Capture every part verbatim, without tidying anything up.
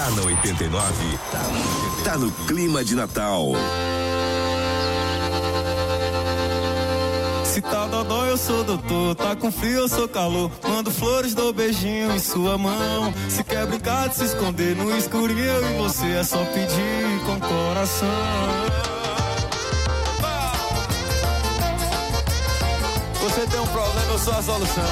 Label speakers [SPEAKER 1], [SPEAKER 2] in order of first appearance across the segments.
[SPEAKER 1] Tá na oitenta e nove. Tá no clima de Natal.
[SPEAKER 2] Se tá dodói, eu sou doutor. Tá com frio, eu sou calor. Mando flores, dou beijinho em sua mão. Se quer brincar de se esconder no escurinho, eu e você é só pedir com coração. Você tem um problema, eu sou a solução.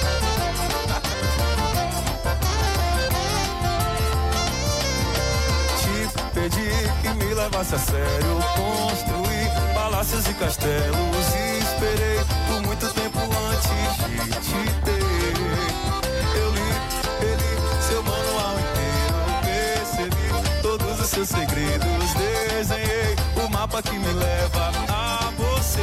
[SPEAKER 2] Te pedi que me levasse a sério. Construí palácios e castelos. E esperei por muito tempo antes de te ter. Eu li, reli seu manual inteiro. Percebi todos os seus segredos. Desenhei o mapa que me leva a você.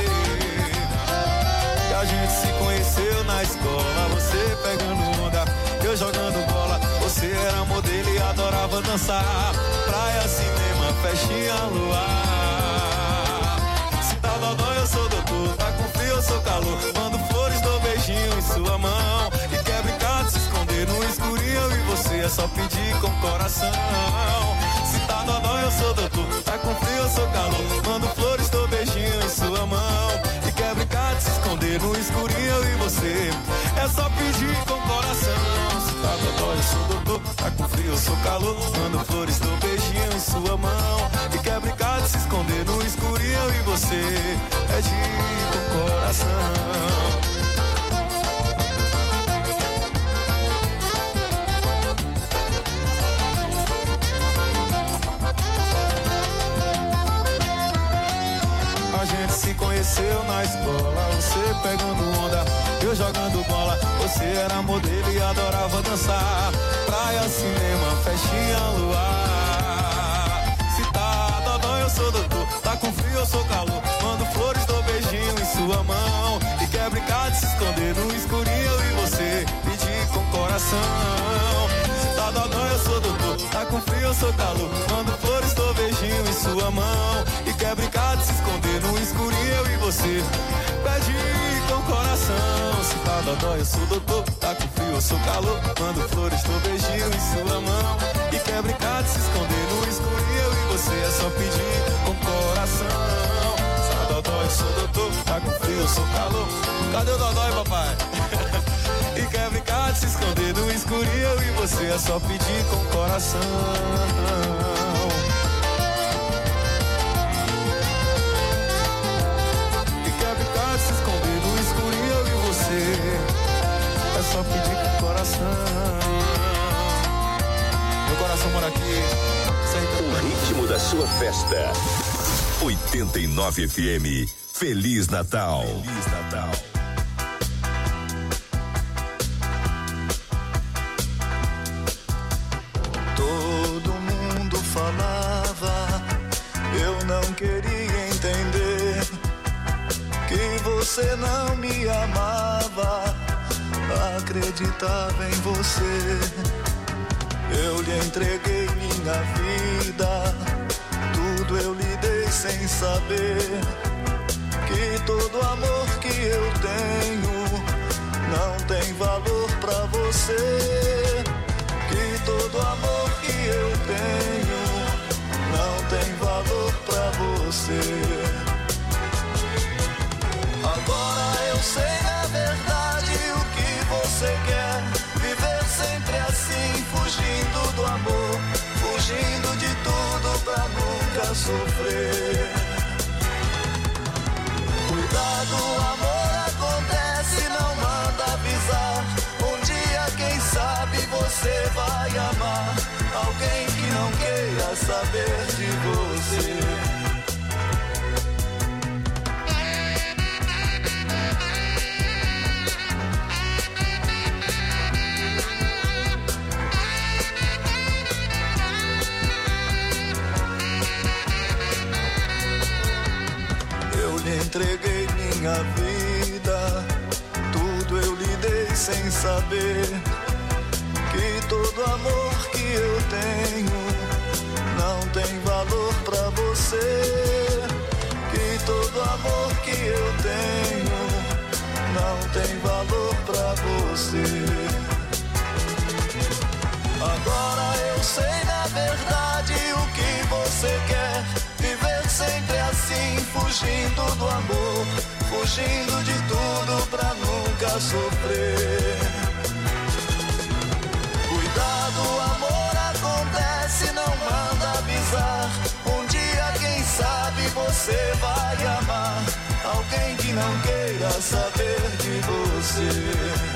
[SPEAKER 2] E a gente se conheceu na escola. Você pegando onda, eu jogando bola. Você era modelo e adorava dançar. Praia, cinema, festinha, luar. Se tá dodói, eu sou doutor. Tá com frio, eu sou calor. Mando flores, dou beijinho em sua mão. E quer brincar de se esconder no escurinho, eu e você é só pedir com coração. Se tá dodói, eu sou doutor. Tá com frio, eu sou calor. Mando flores, dou beijinho em sua mão. E quer brincar de se esconder no escurinho, eu e você é só pedir com coração. Se tá dodói, eu sou doutor. Tá com frio, eu sou calor. Mando flores, dou beijinho em sua mão. E quer brincar de se esconder no escurinho, eu e você é de com coração. A gente se conheceu na escola. Você pegando onda, eu jogando bola. Você era modelo e adorava dançar. Praia, cinema, festinha, luar. Se tá dodói, eu sou doutor. Tá com frio, eu sou calor. Mando flores, dou beijinho em sua mão. E quer brincar de se esconder no escurinho, eu e você pedir com coração. Se tá dodói, eu sou doutor. Tá com frio, eu sou calor. Mando flores, dou beijinho em sua mão. E quer brincar de se esconder no escurinho, eu e você pede com coração. Se tá dodói, eu sou doutor. Tá com frio, eu sou calor. Mando flores, dou beijinho em sua mão. E quer brincar de se esconder no escurinho, eu e você é só pedir com coração. Se tá dodói, eu sou doutor. Tá com frio, eu sou calor. Cadê o dodói, papai? E quer brincar de se esconder no escurinho, eu e você é só pedir com coração. Se esconder no escurinho, eu e você é só pedir com coração. Meu coração mora aqui.
[SPEAKER 1] O ritmo da sua festa. oitenta e nove F M. Feliz Natal. Feliz Natal.
[SPEAKER 3] Todo mundo falava, eu não queria entender que você não me amava, acreditava em você. Eu lhe entreguei minha vida, tudo eu lhe dei sem saber que todo amor que eu tenho não tem valor pra você. Que todo amor que eu tenho não tem valor pra você. Agora eu sei na verdade o que você quer. Viver sempre assim, fugindo do amor, fugindo de tudo pra nunca sofrer. Cuidado, amor acontece, não manda avisar. Um dia, quem sabe, você vai amar alguém que não queira saber de você. Entreguei minha vida, tudo eu lhe dei sem saber que todo amor que eu tenho não tem valor pra você. Que todo amor que eu tenho não tem valor pra você. Agora eu sei na verdade você quer viver sempre assim, fugindo do amor, fugindo de tudo pra nunca sofrer. Cuidado, amor acontece, não manda avisar. Um dia, quem sabe, você vai amar alguém que não queira saber de você.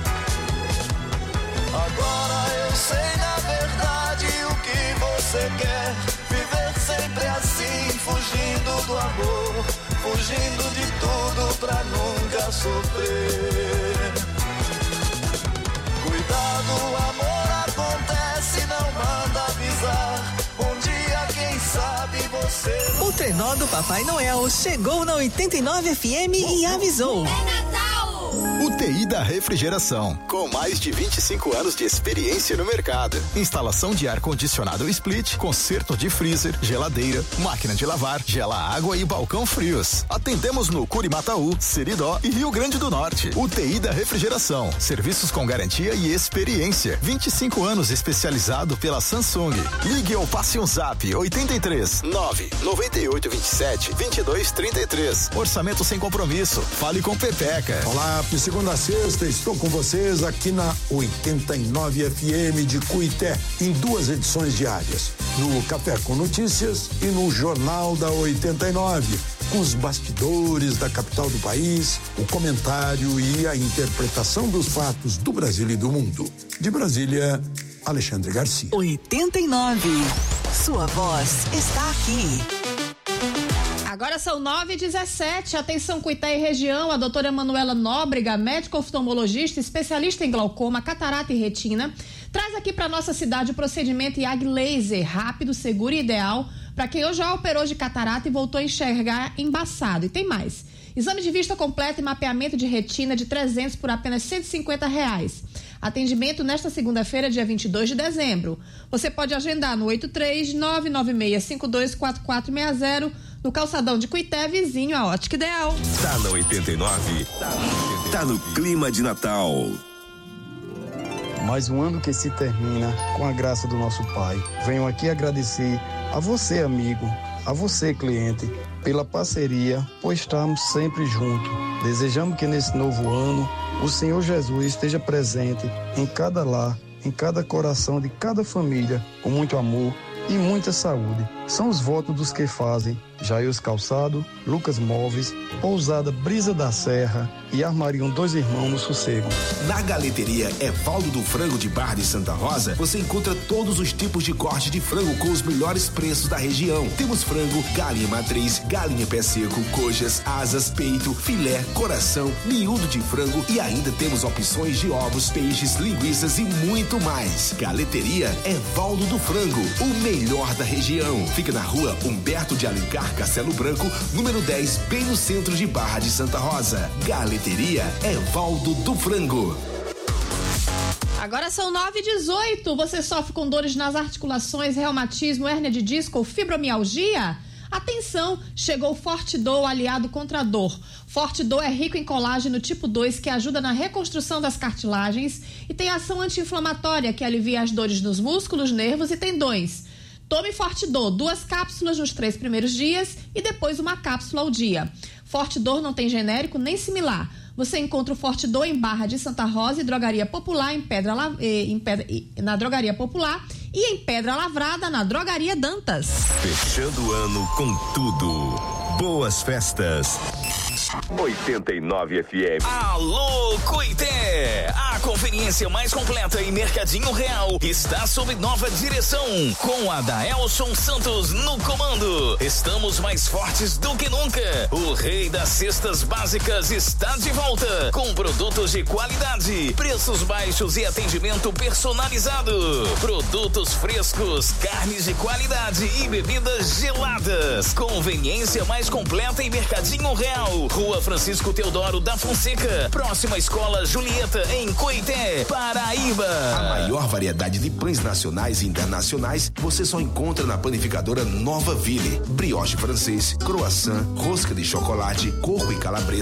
[SPEAKER 3] Agora eu sei na verdade o que você quer, viver sempre assim, fugindo do amor, fugindo de tudo pra nunca sofrer. Cuidado, amor acontece, não manda avisar. Um dia, quem sabe, você...
[SPEAKER 4] O trenó do Papai Noel chegou na oitenta e nove F M e avisou.
[SPEAKER 5] É Natal!
[SPEAKER 6] U T I da Refrigeração, com mais de vinte e cinco anos de experiência no mercado. Instalação de ar-condicionado split, conserto de freezer, geladeira, máquina de lavar, gela água e balcão frios. Atendemos no Curimataú, Seridó e Rio Grande do Norte. U T I da Refrigeração, serviços com garantia e experiência. vinte e cinco anos especializado pela Samsung. Ligue ou passe um zap oitenta e três, nove, noventa e oito, vinte e sete, vinte e dois, trinta e três. Orçamento sem compromisso. Fale com Pepeca.
[SPEAKER 7] Olá, de segunda a sexta estou com vocês aqui na oitenta e nove F M de Cuité, em duas edições diárias, no Café com Notícias e no Jornal da oitenta e nove, com os bastidores da capital do país, o comentário e a interpretação dos fatos do Brasil e do mundo. De Brasília, Alexandre Garcia.
[SPEAKER 4] oitenta e nove. Sua voz está aqui.
[SPEAKER 8] Agora são nove e dezessete. Atenção, Cuité e região. A doutora Manuela Nóbrega, médica oftalmologista, especialista em glaucoma, catarata e retina, traz aqui para nossa cidade o procedimento I A G Laser, rápido, seguro e ideal para quem ou já operou de catarata e voltou a enxergar embaçado. E tem mais. Exame de vista completo e mapeamento de retina de trezentos por apenas cento e cinquenta reais. Atendimento nesta segunda-feira, dia vinte e dois de dezembro. Você pode agendar no oito três nove nove seis cinco dois quatro quatro seis zero, no calçadão de Cuité, vizinho à Ótica Ideal.
[SPEAKER 1] Tá na oitenta e nove, tá no clima de Natal.
[SPEAKER 9] Mais um ano que se termina com a graça do nosso Pai. Venho aqui agradecer a você, amigo, a você, cliente, pela parceria, por estarmos sempre juntos. Desejamos que nesse novo ano o Senhor Jesus esteja presente em cada lar, em cada coração de cada família, com muito amor e muita saúde. São os votos dos que fazem Jair Calçado, Lucas Móveis, Pousada Brisa da Serra e Armariam Dois Irmãos no Sossego.
[SPEAKER 10] Na Galeteria Evaldo do Frango de Barra de Santa Rosa, você encontra todos os tipos de corte de frango com os melhores preços da região. Temos frango, galinha matriz, galinha pé seco, coxas, asas, peito, filé, coração, miúdo de frango e ainda temos opções de ovos, peixes, linguiças e muito mais. Galeteria Evaldo do Frango, o melhor da região. Fica na rua Humberto de Alencar, Castelo Branco, número dez, bem no centro de Barra de Santa Rosa. Galeteria Evaldo do Frango.
[SPEAKER 8] Agora são nove e dezoito. Você sofre com dores nas articulações, reumatismo, hérnia de disco ou fibromialgia? Atenção, chegou o Fortidol aliado contra a dor. Fortidol é rico em colágeno tipo dois que ajuda na reconstrução das cartilagens e tem ação anti-inflamatória que alivia as dores nos músculos, nervos e tendões. Tome Fortidol, duas cápsulas nos três primeiros dias e depois uma cápsula ao dia. Fortidol não tem genérico nem similar. Você encontra o Fortidol em Barra de Santa Rosa e Drogaria Popular em Pedra, em Pedra, na Drogaria Popular e em Pedra Lavrada na Drogaria Dantas.
[SPEAKER 1] Fechando o ano com tudo. Boas festas. oitenta e nove F M.
[SPEAKER 11] Alô, Cuité! A conveniência mais completa em Mercadinho Real está sob nova direção, com Adaelson Santos no comando. Estamos mais fortes do que nunca. O rei das cestas básicas está de volta, com produtos de qualidade, preços baixos e atendimento personalizado. Produtos frescos, carnes de qualidade e bebidas geladas. Conveniência mais completa em Mercadinho Real. Rua Francisco Teodoro da Fonseca, próxima Escola Julieta, em Cuité, Paraíba.
[SPEAKER 10] A maior variedade de pães nacionais e internacionais você só encontra na panificadora Nova Ville. Brioche francês, croissant, rosca de chocolate, coco e calabresa,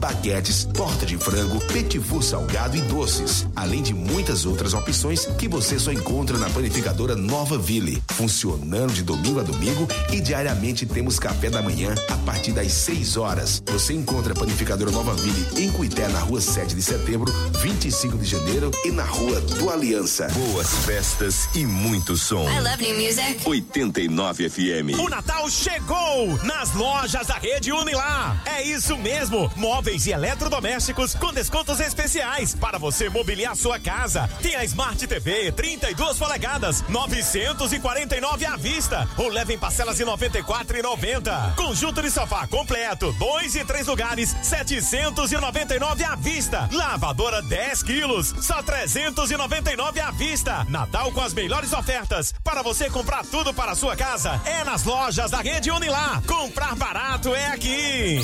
[SPEAKER 10] baguetes, torta de frango, petivô salgado e doces, além de muitas outras opções que você só encontra na panificadora Nova Ville, funcionando de domingo a domingo e diariamente temos café da manhã a partir das seis horas. Você encontra a panificadora Nova Ville em Cuité, na rua sete de setembro, vinte e cinco de janeiro e na rua do Aliança.
[SPEAKER 1] Boas festas e muito som.
[SPEAKER 5] I love new music.
[SPEAKER 1] oitenta e nove F M.
[SPEAKER 12] O Natal chegou nas lojas da Rede Unilar. É isso mesmo, móveis e eletrodomésticos com descontos especiais para você mobiliar sua casa. Tem a Smart T V trinta e duas polegadas, novecentos e quarenta e nove à vista, ou leva em parcelas de noventa e quatro reais e noventa centavos. Conjunto de sofá completo, dois e três lugares, setecentos e noventa e nove reais à vista. Lavadora dez quilos, só trezentos e noventa e nove reais à vista. Natal com as melhores ofertas para você comprar tudo para a sua casa. É nas lojas da Rede Unilar. Comprar barato é aqui.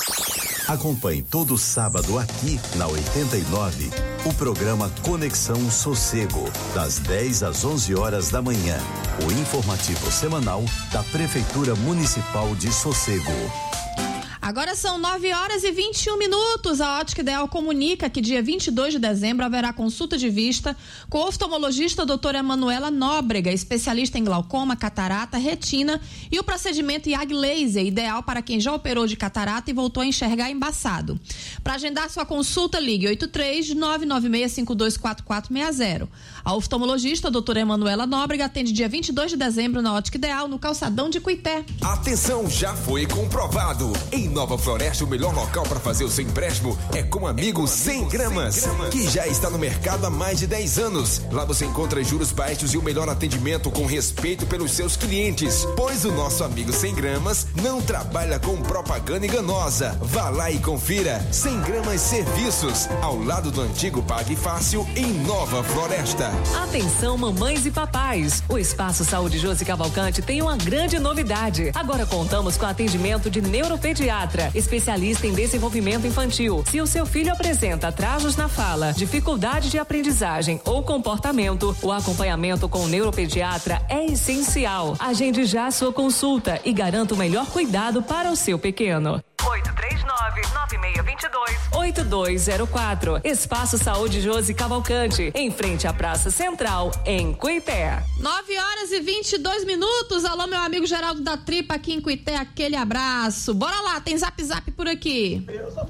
[SPEAKER 13] Acompanhe todo sábado aqui na oitenta e nove o programa Conexão Sossego, das dez às onze horas da manhã. O informativo semanal da Prefeitura Municipal de Sossego.
[SPEAKER 8] Agora são nove horas e vinte e um minutos. A Ótica Ideal comunica que dia vinte e dois de dezembro haverá consulta de vista com o oftalmologista doutora Emanuela Nóbrega, especialista em glaucoma, catarata, retina e o procedimento I A G Laser, ideal para quem já operou de catarata e voltou a enxergar embaçado. Para agendar sua consulta, ligue oito três nove nove seis cinco dois quatro quatro seis zero. A oftalmologista doutora Emanuela Nóbrega atende dia vinte e dois de dezembro na Ótica Ideal, no calçadão de Cuité.
[SPEAKER 14] Atenção, já foi comprovado. Em Nova Floresta, o melhor local para fazer o seu empréstimo é com o amigo cem gramas, que já está no mercado há mais de dez anos. Lá você encontra juros baixos e o melhor atendimento com respeito pelos seus clientes, pois o nosso amigo cem gramas não trabalha com propaganda enganosa. Vá lá e confira. cem gramas Serviços, ao lado do antigo Pague Fácil, em Nova Floresta.
[SPEAKER 15] Atenção, mamães e papais. O Espaço Saúde Josi Cavalcante tem uma grande novidade. Agora contamos com atendimento de neuropediatra, especialista em desenvolvimento infantil. Se o seu filho apresenta atrasos na fala, dificuldade de aprendizagem ou comportamento, o acompanhamento com o neuropediatra é essencial. Agende já a sua consulta e garanta o melhor cuidado para o seu pequeno. oito três nove, nove seis dois dois, oito dois zero quatro. Espaço Saúde Josi Cavalcante, em frente à Praça Central, em Cuité.
[SPEAKER 8] nove horas e vinte e dois minutos. Alô, meu amigo Geraldo da Tripa aqui em Cuité, aquele abraço. Bora lá, tem zap zap por aqui.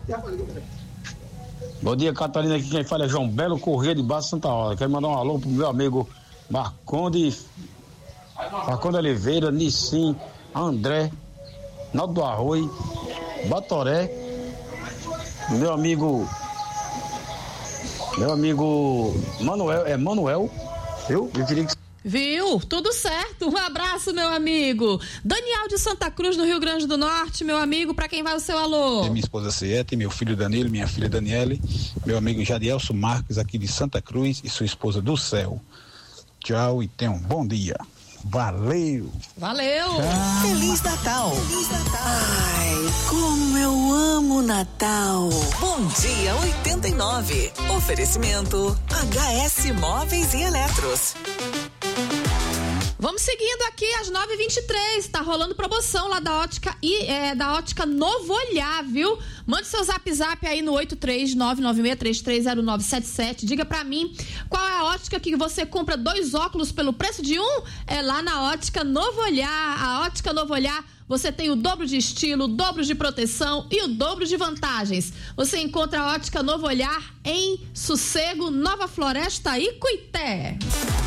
[SPEAKER 16] Bom dia, Catarina, aqui quem fala é João Belo Corrêa de Baixo Santa Rosa. Quero mandar um alô pro meu amigo Marconde Marconde Oliveira, Nissim, André, Naldo do Arroio, Batoré, meu amigo meu amigo Manuel, é Manuel, viu? Eu queria que...
[SPEAKER 8] Viu? Tudo certo. Um abraço, meu amigo. Daniel de Santa Cruz, no Rio Grande do Norte, meu amigo, pra quem vai o seu alô?
[SPEAKER 17] É minha esposa Ciete, meu filho Danilo, minha filha Daniele, meu amigo Jadielso Marques, aqui de Santa Cruz, e sua esposa do céu. Tchau e tenha um bom dia. Valeu!
[SPEAKER 8] Valeu!
[SPEAKER 4] Ah. Feliz Natal!
[SPEAKER 5] Feliz Natal! Ai, como eu amo Natal!
[SPEAKER 4] Bom dia, oitenta e nove. Oferecimento H S Móveis e Eletros.
[SPEAKER 8] Vamos seguindo aqui às nove e vinte e três. Tá rolando promoção lá da ótica e é, da ótica Novo Olhar, viu? Mande seu zap zap aí no oito três nove nove seis três três zero nove sete sete. Diga pra mim qual é a ótica que você compra dois óculos pelo preço de um. É lá na ótica Novo Olhar. A ótica Novo Olhar, você tem o dobro de estilo, o dobro de proteção e o dobro de vantagens. Você encontra a ótica Novo Olhar em Sossego, Nova Floresta e Cuité.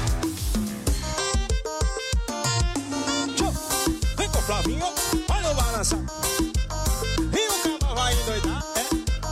[SPEAKER 18] Flavinho, olha o balança. E o cabo vai endoidar, é?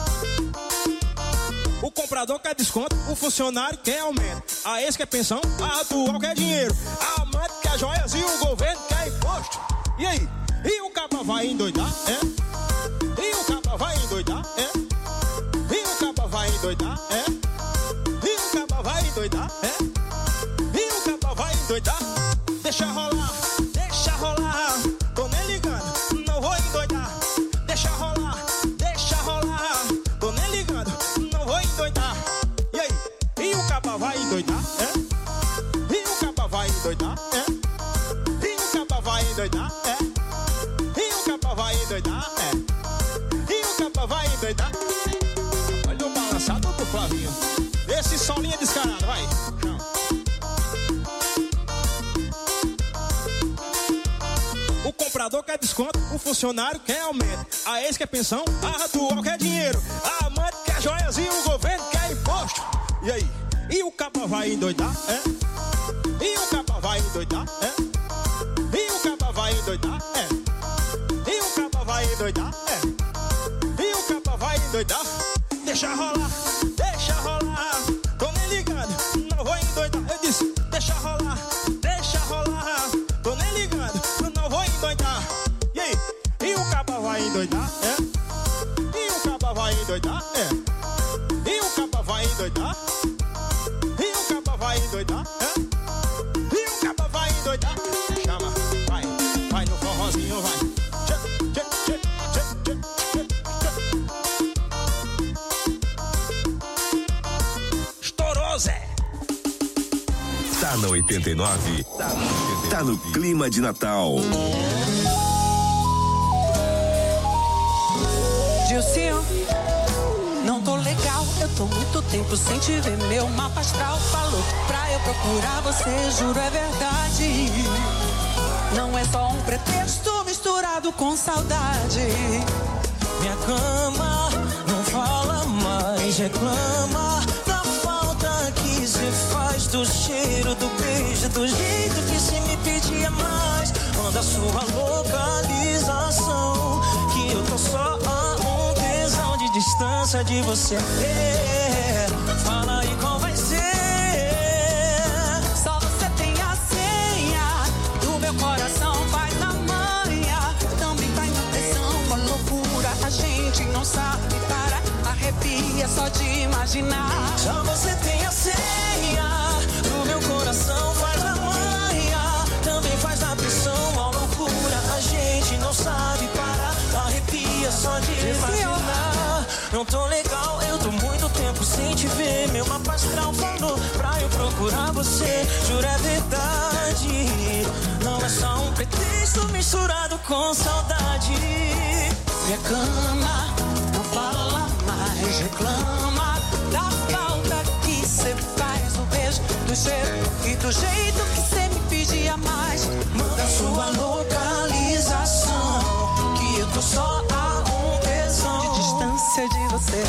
[SPEAKER 18] O comprador quer desconto, o funcionário quer aumento. A ex quer pensão, a atual quer dinheiro. A amante quer joias e o governo quer imposto. E aí? E o cabo vai endoidar, é? E o cabo vai endoidar, é? E o cabo vai endoidar, é? E o cabo vai endoidar, é? E o cabo vai endoidar. Deixa rolar, deixa rolar. Tô nem ligando, não vou endoidar. Deixa rolar, deixa rolar. Tô nem ligando, não vou endoidar. E aí? E o caba vai endoidar, é? E o caba vai endoidar, é? E o caba vai endoidar, é? E o caba vai endoidar, é? E o caba vai endoidar. Esse solinha descarado, vai. O comprador quer desconto, o funcionário quer aumento. A ex quer pensão, a atual quer dinheiro. A amante quer joias e o governo quer imposto. E aí? E o capa vai endoidar, é? E o capa vai endoidar, é? E o capa vai endoidar, é? E o capa vai endoidar, é? E o capa vai endoidar? Deixa rolar, deixa rolar. Tô nem ligando, não vou endoidar. Eu disse, deixa rolar, deixa rolar. Tô nem ligando, não vou endoidar. E aí? E o capa vai endoidar, é? E o capa vai endoidar, é? E o capa vai endoidar? E o capa vai endoidar, é? E o capa vai endoidar? Chama, vai, vai no forrozinho, vai. Tchê, tchê, tchê, tchê, tchê, tchê, tchê. Estourou, Zé.
[SPEAKER 1] Tá na oitenta e nove, tá no clima de Natal.
[SPEAKER 19] Dilcinho, não tô legal, eu tô muito tempo sem te ver. Meu mapa astral falou pra eu procurar você, juro é verdade. Não é só um pretexto misturado com saudade. Minha cama não fala mais, reclama da falta que se faz, do cheiro, do beijo, do jeito que se me pedia mais. Manda sua localização, que eu tô só a um tesão de distância de você. É, fala aí qual vai ser. Só você tem a senha do meu coração, faz na manhã, também faz na pressão. Uma loucura, a gente não sabe para, arrepia só de imaginar. Só você tem a senha do meu coração, faz na manhã, também faz na pressão. Uma loucura, a gente não sabe parar, arrepia só de imaginar. Não tô legal, eu tô muito tempo sem te ver. Meu mapa astral falou pra eu procurar você, juro é verdade. Não é só um pretexto misturado com saudade. Minha cama não fala mais, reclama da falta que cê faz, do beijo, do cheiro e do jeito que cê me pedia mais. Manda sua localização, que eu tô só a um tesão de distância de você.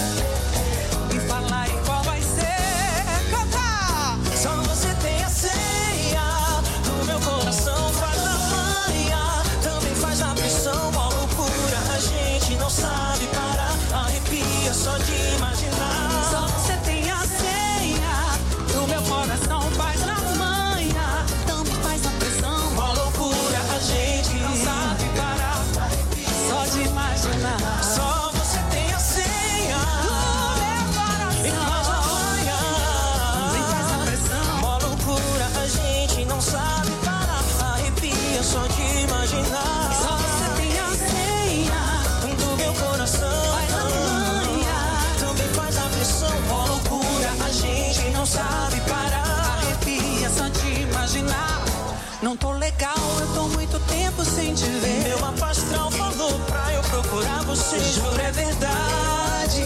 [SPEAKER 19] E fala aí qual vai ser. Canta! Só você tem a senha do meu coração, faz na manhã, também faz na pressão. Uma loucura, a gente não sabe parar, arrepia só de imaginar. Só você tem a senha do meu coração, faz na manhã, também faz na pressão. Uma loucura, a gente não sabe parar, só de imaginar. Só você tem a senha do meu coração, e faz na manhã, também faz na pressão. Uma loucura, a gente não sabe parar, arrepia só de imaginar. Só você tem a senha do meu coração, faz na manhã, também faz a pressão. Uma loucura, a gente não sabe parar, arrepia só de imaginar. Não tô legal, eu tô muito tempo sem te ver. Meu mapa astral falou pra eu procurar você, juro é verdade.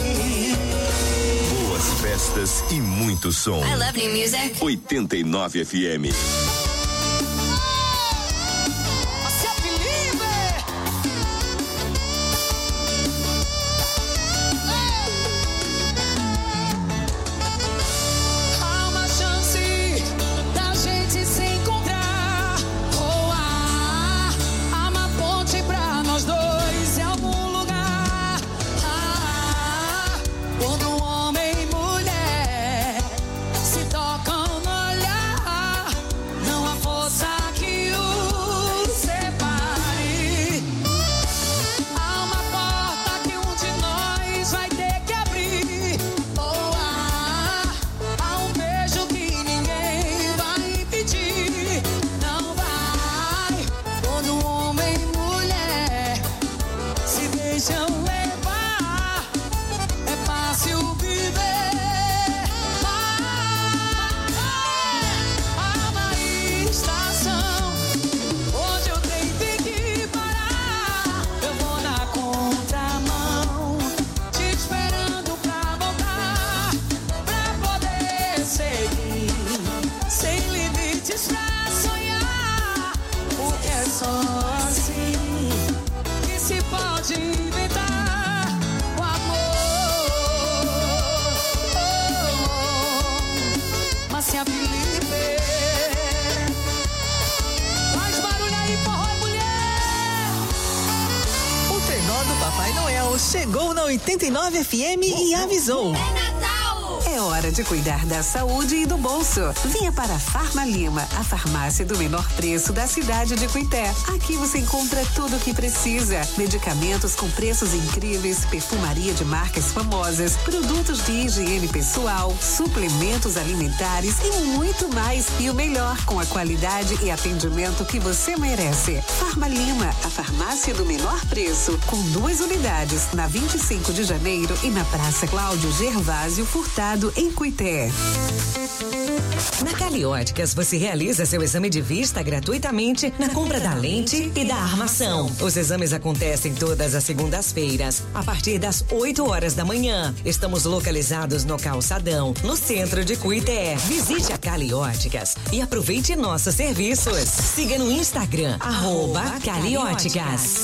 [SPEAKER 1] Boas festas e muito som.
[SPEAKER 20] I love new music.
[SPEAKER 1] oitenta e nove F M.
[SPEAKER 19] Há uma chance da gente se encontrar, ou há, há uma ponte pra nós dois em algum lugar. Ah, quando homem e mulher se tocam no olhar,
[SPEAKER 4] chegou na oitenta e nove F M e avisou.
[SPEAKER 20] É Natal!
[SPEAKER 21] É hora de cuidar da saúde e do bolso. Venha para a Farma Lima, a farmácia do menor preço da cidade de Cuité. Aqui você encontra tudo o que precisa. Medicamentos com preços incríveis, perfumaria de marcas famosas, produtos de higiene pessoal, suplementos alimentares e muito mais. E o melhor, com a qualidade e atendimento que você merece. Farma Lima, a farmácia do menor preço, com duas unidades, na vinte e cinco de janeiro e na Praça Cláudio Gervásio Furtado, em Cuité.
[SPEAKER 22] Na Calióticas, você realiza seu exame de vista gratuitamente na compra da lente e da armação. Os exames acontecem todas as segundas-feiras, a partir das oito horas da manhã. Estamos localizados no Calçadão, no centro de Cuité. Visite a Calióticas e aproveite nossos serviços. Siga no Instagram, arroba Calióticas.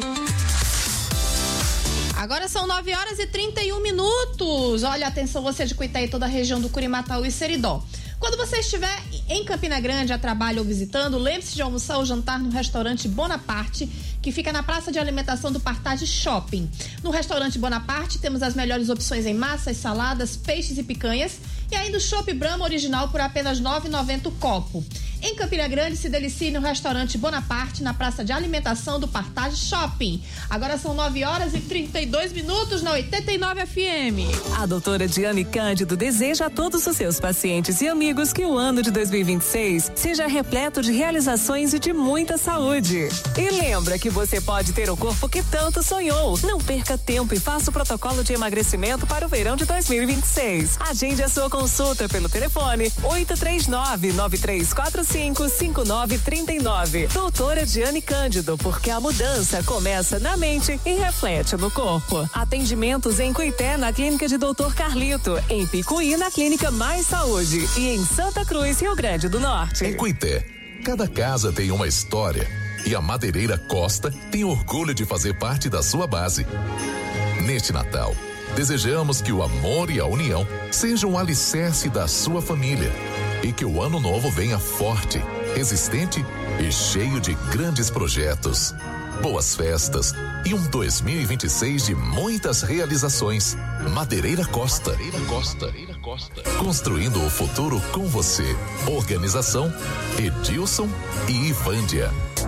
[SPEAKER 8] Agora são nove horas e trinta e um minutos. Olha, atenção você de Cuité e toda a região do Curimataú e Seridó. Quando você estiver em Campina Grande a trabalho ou visitando, lembre-se de almoçar ou jantar no restaurante Bonaparte, que fica na praça de alimentação do Partage Shopping. No restaurante Bonaparte temos as melhores opções em massas, saladas, peixes e picanhas e ainda o chopp Brahma original por apenas nove reais e noventa centavos o copo. Em Campina Grande, se delicie no restaurante Bonaparte, na praça de alimentação do Partage Shopping. Agora são nove horas e trinta e dois minutos na oitenta e nove F M.
[SPEAKER 15] A doutora Diane Cândido deseja a todos os seus pacientes e amigos que o ano de dois mil e vinte e seis seja repleto de realizações e de muita saúde. E lembra que você pode ter o corpo que tanto sonhou. Não perca tempo e faça o protocolo de emagrecimento para o verão de dois mil e vinte e seis. Agende a sua consulta pelo telefone oito três nove, nove três quatro cinco, cinco nove três nove. Doutora Diane Cândido, porque a mudança começa na mente e reflete no corpo. Atendimentos em Cuité, na clínica de doutor Carlito, em Picuí, na clínica Mais Saúde e em Santa Cruz, Rio Grande do Norte.
[SPEAKER 1] Em Cuité, cada casa tem uma história e a Madeireira Costa tem orgulho de fazer parte da sua base. Neste Natal, desejamos que o amor e a união sejam o alicerce da sua família e que o ano novo venha forte, resistente e cheio de grandes projetos. Boas festas e um dois mil e vinte e seis de muitas realizações. Madeireira Costa. Madeireira Costa. Construindo o futuro com você. Organização Edilson e Ivândia.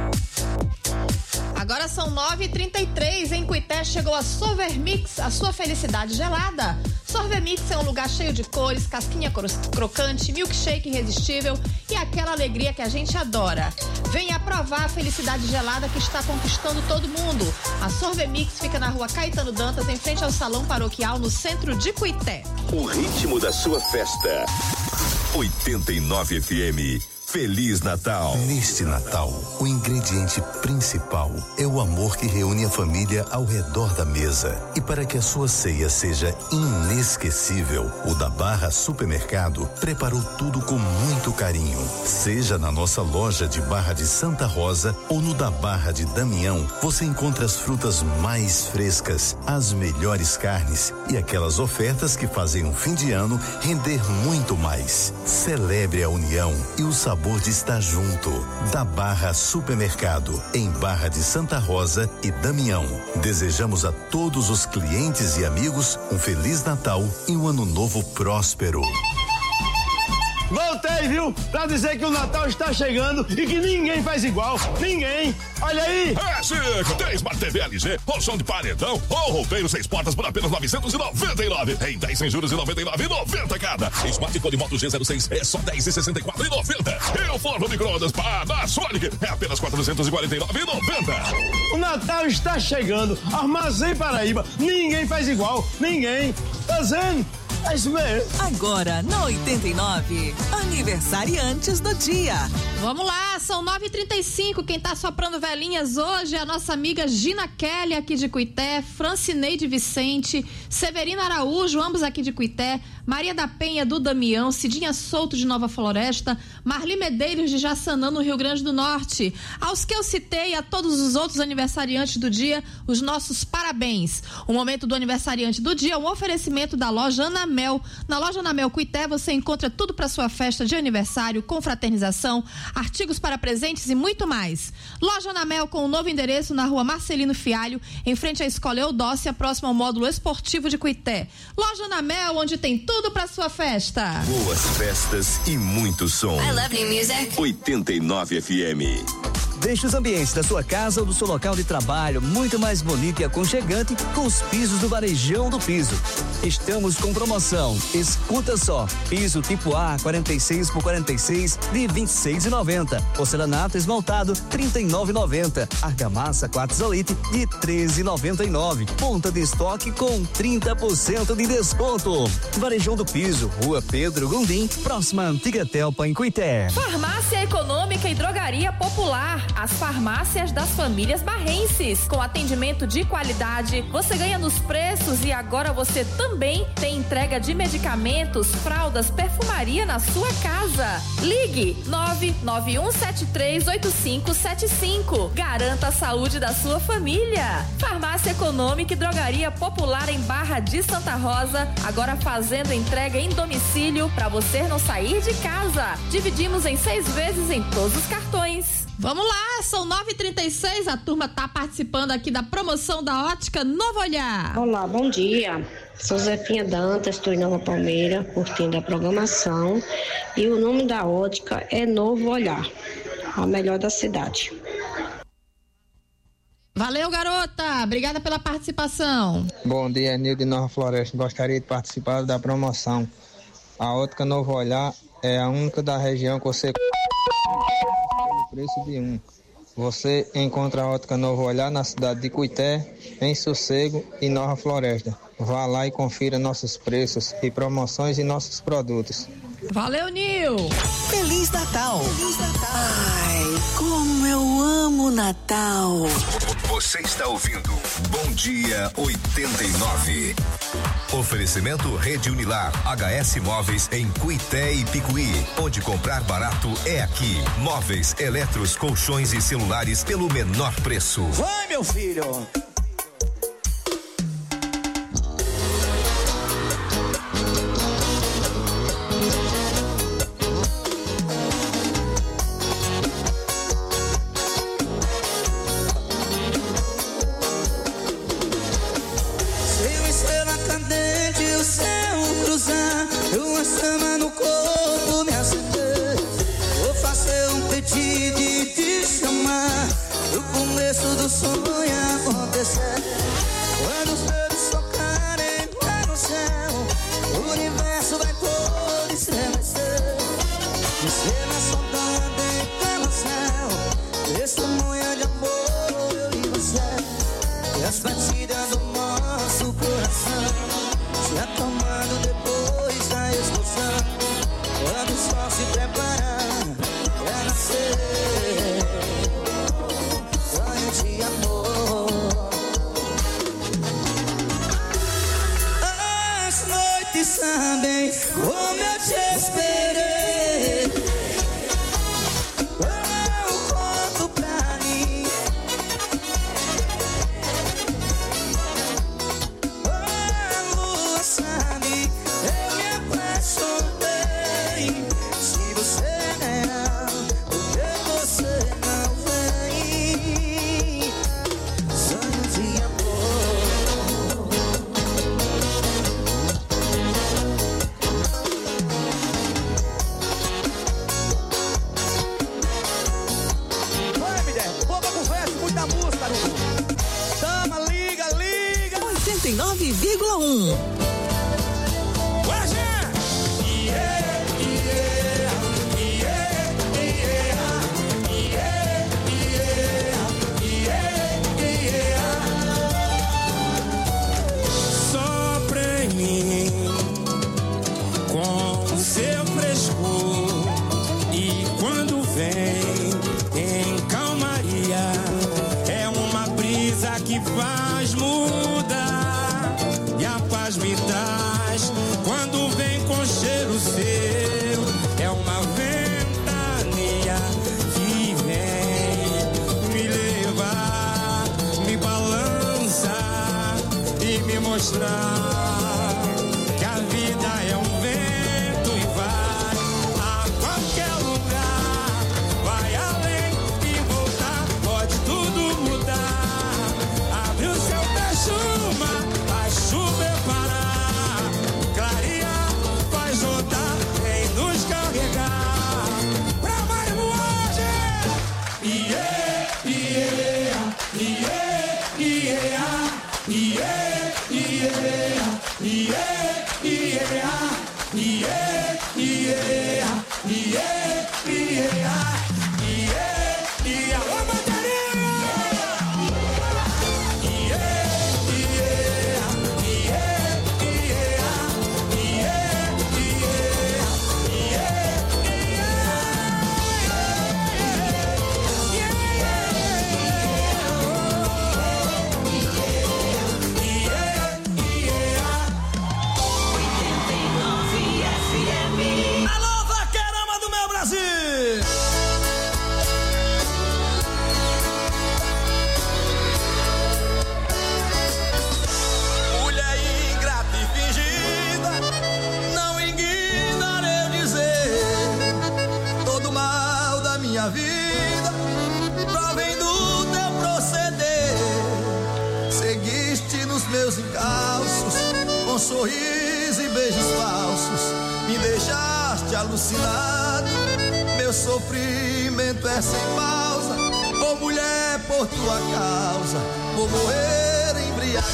[SPEAKER 8] Agora são nove e trinta e três. Em Cuité chegou a Sorvermix, a sua felicidade gelada. Sorvermix é um lugar cheio de cores, casquinha crocante, milkshake irresistível e aquela alegria que a gente adora. Venha provar a felicidade gelada que está conquistando todo mundo. A Sorvermix fica na rua Caetano Dantas, em frente ao Salão Paroquial, no centro de Cuité.
[SPEAKER 1] O ritmo da sua festa. oitenta e nove F M. Feliz Natal.
[SPEAKER 13] Neste Natal, o ingrediente principal é o amor que reúne a família ao redor da mesa. E para que a sua ceia seja inesquecível, o da Barra Supermercado preparou tudo com muito carinho. Seja na nossa loja de Barra de Santa Rosa ou no da Barra de Damião, você encontra as frutas mais frescas, as melhores carnes e aquelas ofertas que fazem um fim de ano render muito mais. Celebre a união e o sabor de estar junto. Da Barra Supermercado, em Barra de Santa Rosa e Damião. Desejamos a todos os clientes e amigos um Feliz Natal e um Ano Novo próspero.
[SPEAKER 23] Voltei, viu? Pra dizer que o Natal está chegando e que ninguém faz igual. Ninguém. Olha aí.
[SPEAKER 24] É, Chico. Tem Smart T V L G, opção de paredão ou roupeiro seis portas por apenas novecentos e noventa e nove. Em dez sem juros e noventa e nove e noventa cada. Smartphone Moto G zero seis é só dez e sessenta e quatro e noventa. E o forno micro-ondas Panasonic é apenas quatrocentos e quarenta e nove e noventa.
[SPEAKER 23] O Natal está chegando. Armazém Paraíba. Ninguém faz igual. Ninguém. Tá dizendo? É isso mesmo.
[SPEAKER 4] Agora, na oitenta e nove, aniversariantes do dia.
[SPEAKER 8] Vamos lá, são nove e trinta e cinco. Quem tá soprando velhinhas hoje é a nossa amiga Gina Kelly, aqui de Cuité, Francineide Vicente, Severina Araújo, ambos aqui de Cuité, Maria da Penha do Damião, Cidinha Souto de Nova Floresta, Marli Medeiros de Jaçanã, no Rio Grande do Norte. Aos que eu citei, a todos os outros aniversariantes do dia, os nossos parabéns. O momento do aniversariante do dia é um oferecimento da loja Anamel. Na loja Anamel Cuité você encontra tudo para sua festa de aniversário, confraternização, artigos para presentes e muito mais. Loja Anamel com o novo endereço na rua Marcelino Fialho, em frente à Escola Eudócia, próximo ao módulo esportivo de Cuité. Loja Anamel, onde tem tudo para sua festa.
[SPEAKER 2] Boas festas e muito som.
[SPEAKER 21] I love new music.
[SPEAKER 2] oitenta e nove F M.
[SPEAKER 3] Deixe os ambientes da sua casa ou do seu local de trabalho muito mais bonito e aconchegante com os pisos do Varejão do Piso. Estamos com promoção. Escuta só. Piso tipo A quarenta e seis por quarenta e seis de vinte e seis reais e noventa centavos. Porcelanato esmaltado trinta e nove reais e noventa centavos. Argamassa quartzolite de treze reais e noventa e nove centavos. Ponta de estoque com trinta por cento de desconto. Varejão do Piso, Rua Pedro Gondim, próxima à Antiga Telpa em Cuité.
[SPEAKER 6] Farmácia Econômica e Drogaria Popular. As farmácias das famílias barrenses. Com atendimento de qualidade, você ganha nos preços e agora você também tem entrega de medicamentos, fraldas, perfumaria na sua casa. Ligue nove nove um sete três oito cinco sete cinco. Garanta a saúde da sua família. Farmácia Econômica e Drogaria Popular em Barra de Santa Rosa, agora fazendo entrega em domicílio para você não sair de casa. Dividimos em seis vezes em todos os cartões.
[SPEAKER 8] Vamos lá, são nove e trinta e seis, a turma tá participando aqui da promoção da Ótica Novo Olhar.
[SPEAKER 20] Olá, bom dia. Sou Zefinha Dantas, estou em Nova Palmeira, curtindo a programação. E o nome da ótica é Novo Olhar, a melhor da cidade.
[SPEAKER 8] Valeu, garota. Obrigada pela participação.
[SPEAKER 25] Bom dia, Nil de Nova Floresta. Gostaria de participar da promoção. A ótica Novo Olhar é a única da região que você pelo preço de um. Você encontra a ótica Novo Olhar na cidade de Cuité, em Sossego e Nova Floresta. Vá lá e confira nossos preços e promoções e nossos produtos.
[SPEAKER 8] Valeu, Nil!
[SPEAKER 5] Feliz Natal! Feliz Natal! Ai, como eu amo Natal!
[SPEAKER 2] Você está ouvindo Bom Dia oitenta e nove. Oferecimento Rede Unilar, H S Móveis em Cuité e Picuí. Onde comprar barato é aqui. Móveis, eletros, colchões e celulares pelo menor preço.
[SPEAKER 23] Vai, meu filho!
[SPEAKER 7] minha vida provém do teu proceder. Seguiste nos meus encalços com sorriso e beijos falsos, me deixaste alucinado. Meu sofrimento é sem pausa, ô mulher, por tua causa vou morrer embriagado.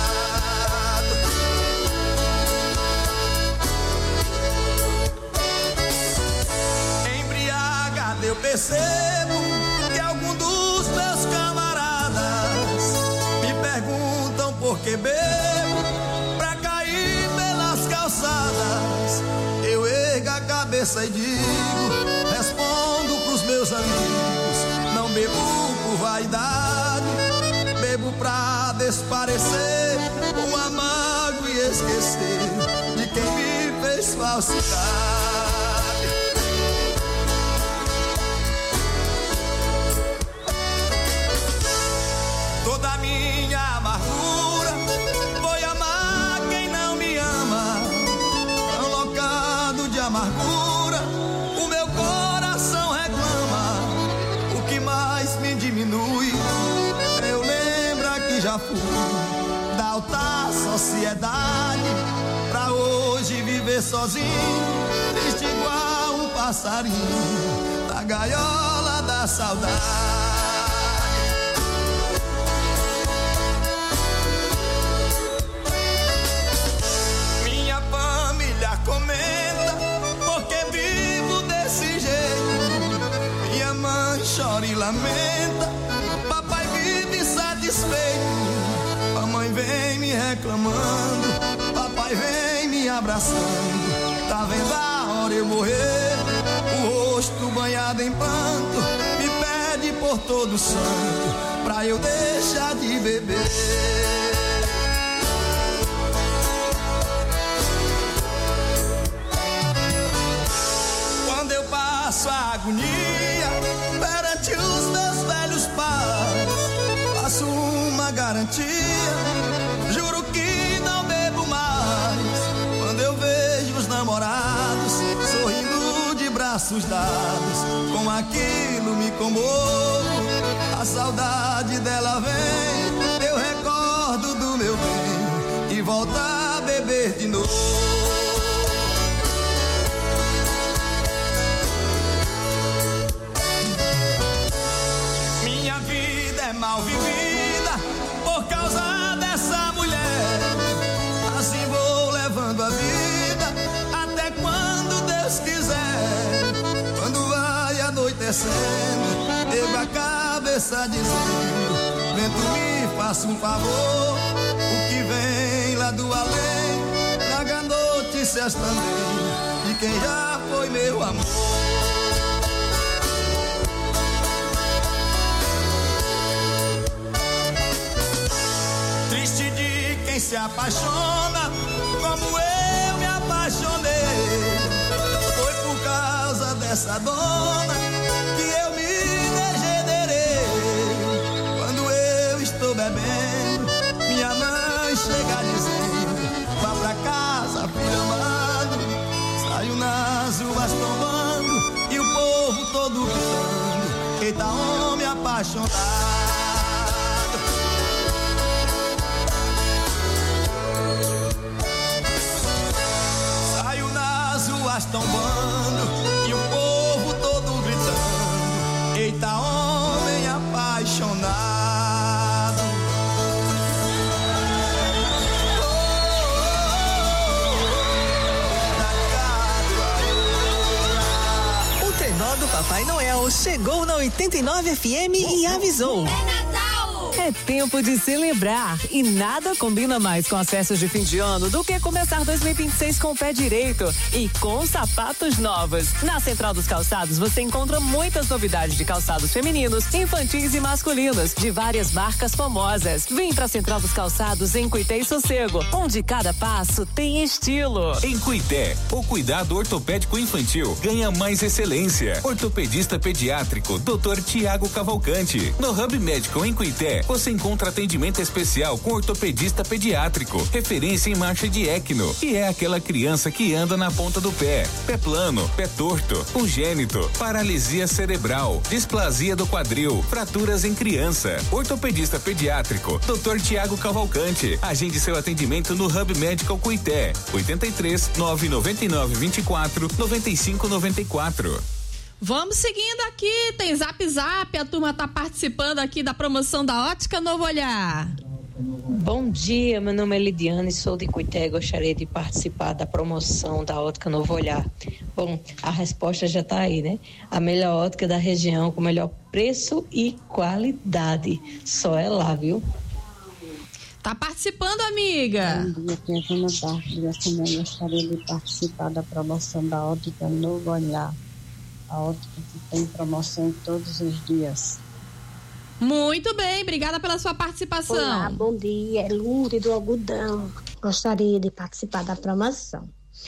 [SPEAKER 7] Embriagado eu percebo que algum dos meus camaradas me perguntam por que bebo pra cair pelas calçadas. Eu ergo a cabeça e digo, respondo pros meus amigos, não bebo por vaidade, bebo pra desparecer o amargo e esquecer de quem me fez falsidade. Toda minha amargura foi amar quem não me ama, tão locado de amargura o meu coração reclama. O que mais me diminui, eu lembro que já fui da alta sociedade, pra hoje viver sozinho, triste igual um passarinho na gaiola da saudade. Comenta porque vivo desse jeito, minha mãe chora e lamenta, papai vive satisfeito. Mamãe vem me reclamando, papai vem me abraçando. Tá vendo a hora eu morrer, o rosto banhado em pranto, me pede por todo santo pra eu deixar de beber. Passo a agonia perante os meus velhos pais, faço uma garantia, juro que não bebo mais. Quando eu vejo os namorados sorrindo de braços dados, com aquilo me comovo, a saudade dela vem, eu recordo do meu bem e volto a beber de novo. Mal vivida por causa dessa mulher, assim vou levando a vida até quando Deus quiser. Quando vai anoitecendo, eu a cabeça dizendo, vento me faça um favor, o que vem lá do além, traga notícias também de quem já foi meu amor. Triste de quem se apaixona como eu me apaixonei. Foi por causa dessa dona que eu me degenerei. Quando eu estou bebendo, minha mãe chega dizendo, vá pra casa, filho amado. Saio nas ruas tombando e o povo todo gritando, eita homem apaixonado. Tombando e o povo todo gritando, eita homem apaixonado.
[SPEAKER 21] O trenó do Papai Noel chegou na oitenta e nove F M e avisou. É tempo de celebrar e nada combina mais com as festas de fim de ano do que começar dois mil e vinte e seis com o pé direito e com sapatos novos. Na Central dos Calçados você encontra muitas novidades de calçados femininos, infantis e masculinos, de várias marcas famosas. Vem pra Central dos Calçados em Cuité e Sossego, onde cada passo tem estilo.
[SPEAKER 9] Em Cuité, o cuidado ortopédico infantil ganha mais excelência. Ortopedista pediátrico, doutor Tiago Cavalcante. No Hub Médico em Cuité, Cuité, você encontra atendimento especial com ortopedista pediátrico, referência em marcha de equino, e é aquela criança que anda na ponta do pé, pé plano, pé torto, congênito, paralisia cerebral, displasia do quadril, fraturas em criança. Ortopedista pediátrico, doutor Tiago Cavalcante. Agende seu atendimento no Hub Medical Cuité, oitenta e três, nove nove nove, vinte e quatro, noventa e cinco noventa e quatro.
[SPEAKER 8] Vamos seguindo aqui, tem Zap Zap, a turma tá participando aqui da promoção da Ótica Novo Olhar.
[SPEAKER 10] Bom dia, meu nome é Lidiane, sou de Cuité, gostaria de participar da promoção da Ótica Novo Olhar. Bom, a resposta já está aí, né? A melhor ótica da região, com melhor preço e qualidade, só é lá, viu?
[SPEAKER 8] Tá participando, amiga?
[SPEAKER 11] Bom dia, aqui é a Zona Dark, eu também gostaria de participar da promoção da Ótica Novo Olhar. A ótica que tem promoção todos os dias.
[SPEAKER 8] Muito bem, obrigada pela sua participação.
[SPEAKER 12] Olá, bom dia, é Lourdes do Algodão. Gostaria de participar da promoção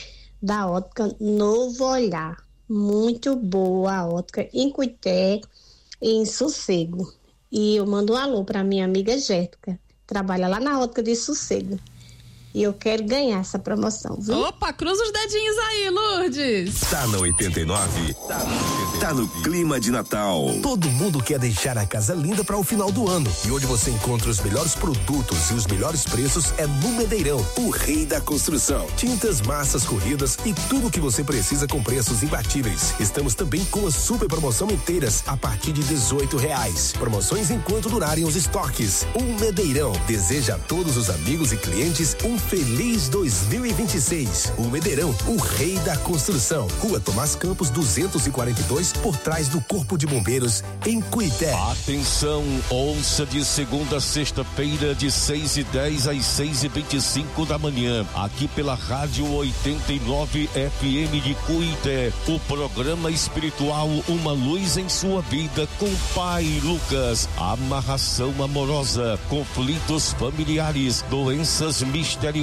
[SPEAKER 12] da Ótica Novo Olhar. Muito boa a ótica em Cuité e em Sossego. E eu mando um alô para minha amiga Jéssica, trabalha lá na Ótica de Sossego. E eu quero ganhar essa promoção, viu?
[SPEAKER 8] Opa, cruza os dedinhos aí, Lourdes.
[SPEAKER 2] Tá na oitenta e nove. Tá no, oitenta e nove. Tá no clima de Natal.
[SPEAKER 14] Todo mundo quer deixar a casa linda para o final do ano. E onde você encontra os melhores produtos e os melhores preços é no Medeirão, o rei da construção. Tintas, massas, corridas e tudo o que você precisa com preços imbatíveis. Estamos também com a super promoção inteiras a partir de dezoito reais. Promoções enquanto durarem os estoques. O Medeirão deseja a todos os amigos e clientes um feliz dois mil e vinte e seis. O Medeirão, o rei da construção. Rua Tomás Campos, duzentos e quarenta e dois, por trás do Corpo de Bombeiros, em Cuité.
[SPEAKER 16] Atenção, ouça de segunda a sexta-feira, de seis e dez às seis e vinte e cinco da manhã, aqui pela Rádio oitenta e nove F M de Cuité, o programa espiritual Uma Luz em Sua Vida, com Pai Lucas. Amarração amorosa, conflitos familiares, doenças misteriosas,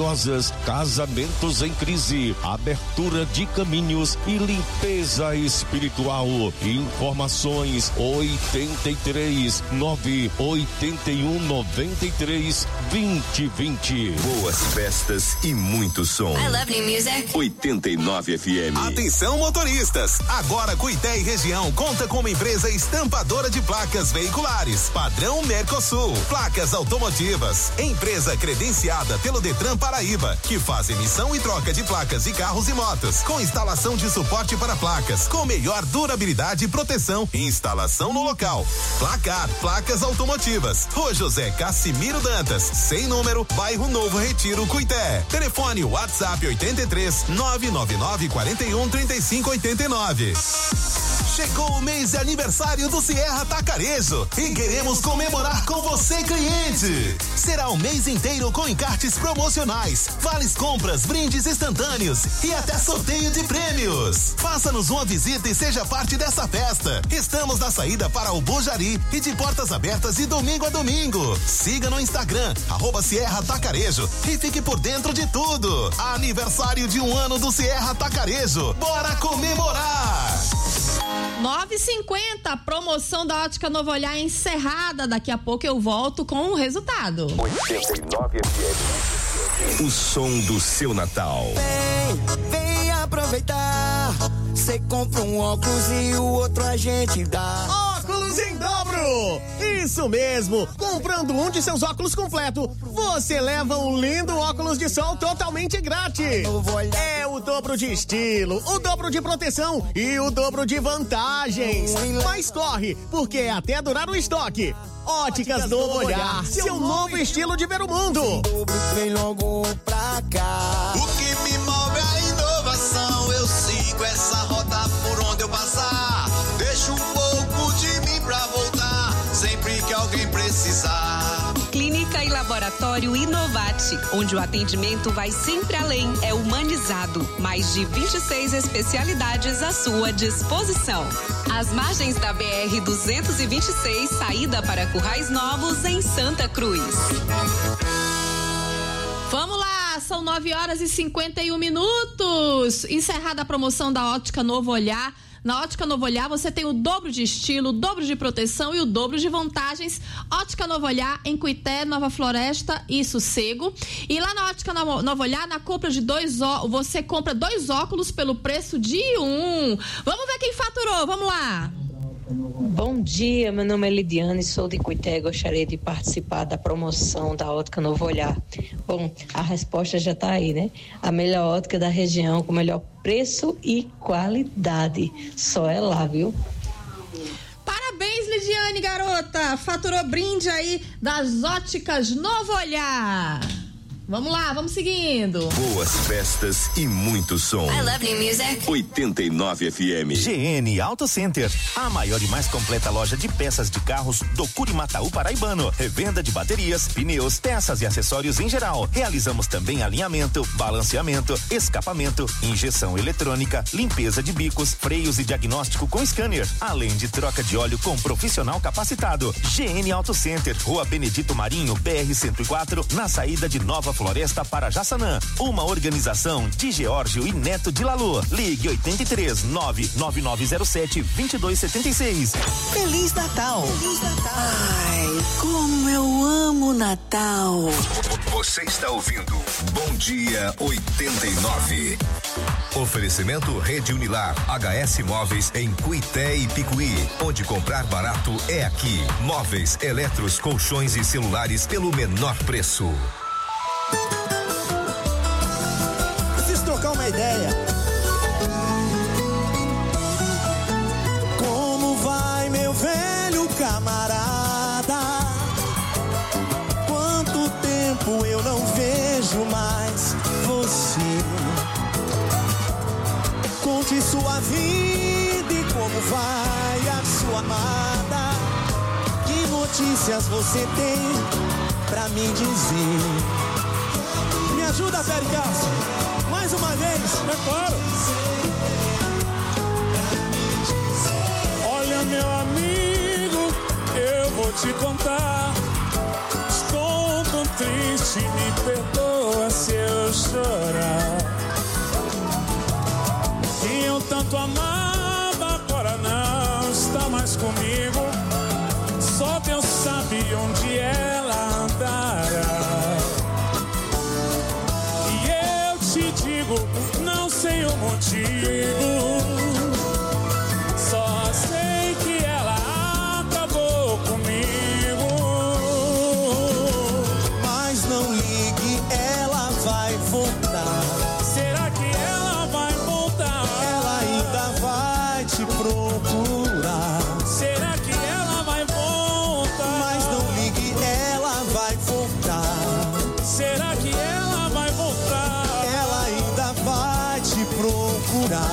[SPEAKER 16] casamentos em crise, abertura de caminhos e limpeza espiritual. Informações oitenta e três, nove oitenta e um, noventa e três, vinte, vinte.
[SPEAKER 2] Boas festas e muito som.
[SPEAKER 26] I love new music.
[SPEAKER 2] oitenta e nove F M.
[SPEAKER 27] Atenção, motoristas! Agora Cuité e região conta com uma empresa estampadora de placas veiculares, padrão Mercosul. Placas automotivas. Empresa credenciada pelo Detran Paraíba, que faz emissão e troca de placas de carros e motos, com instalação de suporte para placas, com melhor durabilidade e proteção, e instalação no local. Placar, placas automotivas. Rua José Cassimiro Dantas, sem número, bairro Novo Retiro, Cuité. Telefone WhatsApp oitenta e três, nove nove nove, quarenta e um, trinta e cinco, oitenta e nove. Chegou o mês de aniversário do Sierra Tacarejo e queremos comemorar com você, cliente. Será um mês inteiro com encartes promocionais, vales compras, brindes instantâneos e até sorteio de prêmios. Faça-nos uma visita e seja parte dessa festa. Estamos na saída para o Bojari e de portas abertas de domingo a domingo. Siga no Instagram, arroba Sierra Tacarejo, e fique por dentro de tudo. Aniversário de um ano do Sierra Tacarejo. Bora comemorar!
[SPEAKER 8] nove e cinquenta, promoção da Ótica Novo Olhar encerrada. Daqui a pouco eu volto com o resultado.
[SPEAKER 2] oitenta e nove F M. O som do seu Natal.
[SPEAKER 7] Vem, vem aproveitar. Você compra um óculos e o outro a gente dá.
[SPEAKER 18] Óculos em dobro! Isso mesmo! Comprando um de seus óculos completo, você leva um lindo óculos de sol totalmente grátis. É o dobro de estilo, o dobro de proteção e o dobro de vantagens. Mas corre, porque é até durar o estoque. Óticas Novo Olhar, seu novo estilo de ver o mundo.
[SPEAKER 7] Vem logo pra cá.
[SPEAKER 28] O que me move é a inovação. Eu sigo essa rota por onde eu passar. Deixo um pouco de mim pra voltar, sempre que alguém precisar.
[SPEAKER 21] Clínica e Laboratório Inovate, onde o atendimento vai sempre além, é humanizado. Mais de vinte e seis especialidades à sua disposição. Às margens da B R duzentos e vinte e seis, saída para Currais Novos, em Santa Cruz.
[SPEAKER 8] Vamos lá, são nove horas e cinquenta e um minutos. Encerrada a promoção da Ótica Novo Olhar Na Ótica Novo Olhar você tem o dobro de estilo, o dobro de proteção e o dobro de vantagens. Ótica Novo Olhar em Cuité, Nova Floresta e Sossego. E lá na Ótica Novo Olhar, na compra de dois ó, você compra dois óculos pelo preço de um. Vamos ver quem faturou, vamos lá.
[SPEAKER 10] Bom dia, meu nome é Lidiane, sou de Cuité, gostaria de participar da promoção da Ótica Novo Olhar. Bom, a resposta já está aí, né? A melhor ótica da região, com o melhor preço e qualidade. Só é lá, viu?
[SPEAKER 8] Parabéns, Lidiane, garota! Faturou brinde aí das Óticas Novo Olhar. Vamos lá, vamos seguindo.
[SPEAKER 2] Boas festas e muito som.
[SPEAKER 1] I love new music.
[SPEAKER 2] oitenta e nove F M.
[SPEAKER 13] G N Auto Center, a maior e mais completa loja de peças de carros do Curimataú paraibano. Revenda de baterias, pneus, peças e acessórios em geral. Realizamos também alinhamento, balanceamento, escapamento, injeção eletrônica, limpeza de bicos, freios e diagnóstico com scanner, além de troca de óleo com profissional capacitado. G N Auto Center, Rua Benedito Marinho, B R cento e quatro, na saída de Nova Floresta para Jaçanã. Uma organização de Geórgio e Neto de Lalu. Ligue oitenta e três, nove nove nove zero sete, vinte e dois setenta e seis.
[SPEAKER 5] Feliz Natal. Feliz Natal. Ai, como eu amo Natal.
[SPEAKER 2] Você está ouvindo Bom Dia oitenta e nove. Oferecimento Rede Unilar, H S Móveis em Cuité e Picuí. Onde comprar barato é aqui. Móveis, eletros, colchões e celulares pelo menor preço.
[SPEAKER 7] Preciso trocar uma ideia. Como vai, meu velho camarada? Quanto tempo eu não vejo mais você? Conte sua vida e como vai a sua amada. Que notícias você tem pra me dizer? Me ajuda, Pérez Castro. Mais uma vez. É claro.
[SPEAKER 15] Olha, meu amigo, eu vou te contar. Estou tão triste, me perdoa se eu chorar. Quem eu tanto amava agora não está mais comigo. Só Deus sabe onde ela andará. Não sei o motivo, só sei que ela acabou comigo.
[SPEAKER 7] Mas não ligue, ela vai voltar.
[SPEAKER 15] Será que ela vai voltar?
[SPEAKER 7] Ela ainda vai te procurar.
[SPEAKER 15] Será que ela vai voltar?
[SPEAKER 7] Mas não ligue, ela vai voltar.
[SPEAKER 15] Será que ela vai voltar?
[SPEAKER 7] Vai te procurar.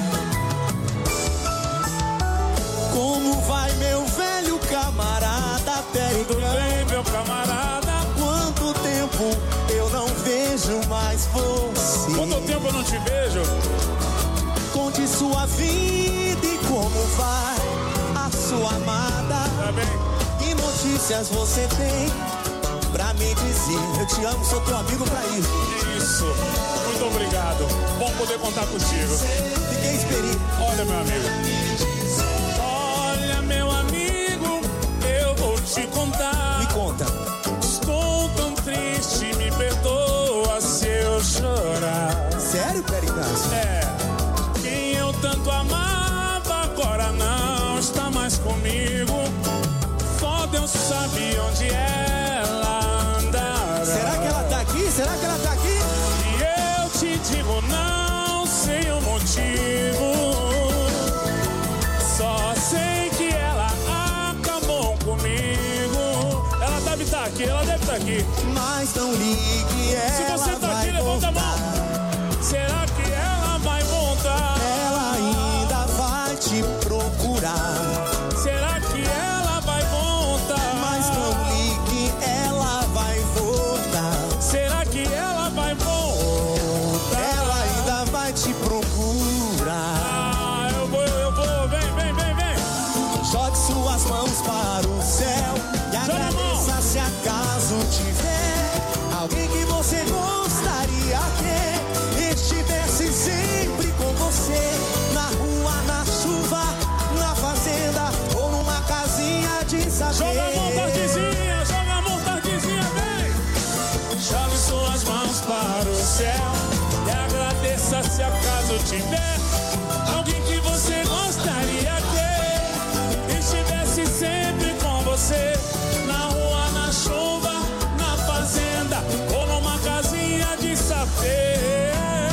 [SPEAKER 7] Como vai, meu velho camarada?
[SPEAKER 15] Tudo bem, meu camarada?
[SPEAKER 7] Quanto tempo eu não vejo mais você?
[SPEAKER 15] Quanto tempo eu não te vejo?
[SPEAKER 7] Conte sua vida e como vai a sua amada.
[SPEAKER 15] Tá bem?
[SPEAKER 7] Que notícias você tem pra me dizer? Eu te amo, sou teu amigo pra isso.
[SPEAKER 15] Isso. Muito obrigado. Bom poder contar contigo.
[SPEAKER 7] Fiquei experiente.
[SPEAKER 15] Olha, meu amigo. Olha, meu amigo, eu vou te contar.
[SPEAKER 7] Me conta.
[SPEAKER 15] Estou tão triste, me perdoa se eu chorar.
[SPEAKER 7] Sério, Pericácio?
[SPEAKER 15] É. Quem eu tanto amava agora não está mais comigo. Só Deus sabe onde ela andará.
[SPEAKER 7] Será que ela tá aqui? Será que ela tá aqui?
[SPEAKER 15] Te digo, não sei o motivo. Só sei que ela acabou comigo. Ela deve estar aqui, ela deve estar aqui.
[SPEAKER 7] Mas não ligue, ela
[SPEAKER 15] Se você tá
[SPEAKER 7] vai
[SPEAKER 15] aqui, levanta
[SPEAKER 7] voltar.
[SPEAKER 15] a mão. Será que ela vai voltar?
[SPEAKER 7] Ela ainda vai te procurar.
[SPEAKER 15] Será que ela vai voltar?
[SPEAKER 7] Mas não ligue, ela vai voltar.
[SPEAKER 15] Será que ela vai voltar?
[SPEAKER 7] Te procurar.
[SPEAKER 15] Ah, eu vou, eu vou, vem, vem, vem, vem.
[SPEAKER 7] Jogue suas mãos para o céu e agradeça se acaso tiver alguém que você gostaria que estivesse sempre com você, na rua, na chuva
[SPEAKER 15] saber. Joga a mão, tardezinha, joga a mão, tardezinha, vem. Jogue suas mãos para o céu e agradeça se acaso tiver alguém que você gostaria que estivesse sempre com você. Na rua, na chuva, na fazenda ou numa casinha de sapê.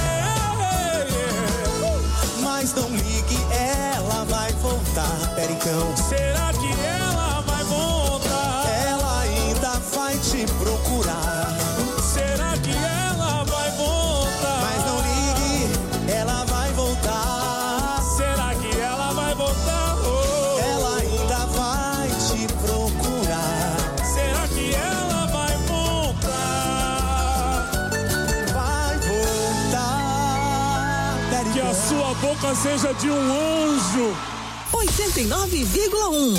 [SPEAKER 7] Mas não ligue, ela vai voltar, Pericão.
[SPEAKER 15] Será que ela vai voltar?
[SPEAKER 7] Ela ainda vai te procurar.
[SPEAKER 15] Será que ela vai voltar?
[SPEAKER 7] Mas não ligue, ela vai voltar.
[SPEAKER 15] Será que ela vai voltar? Oh.
[SPEAKER 7] Ela ainda vai te procurar.
[SPEAKER 15] Será que ela vai voltar?
[SPEAKER 7] Vai voltar, Pericão.
[SPEAKER 15] Que a sua boca seja de um anjo.
[SPEAKER 5] oitenta e nove vírgula um.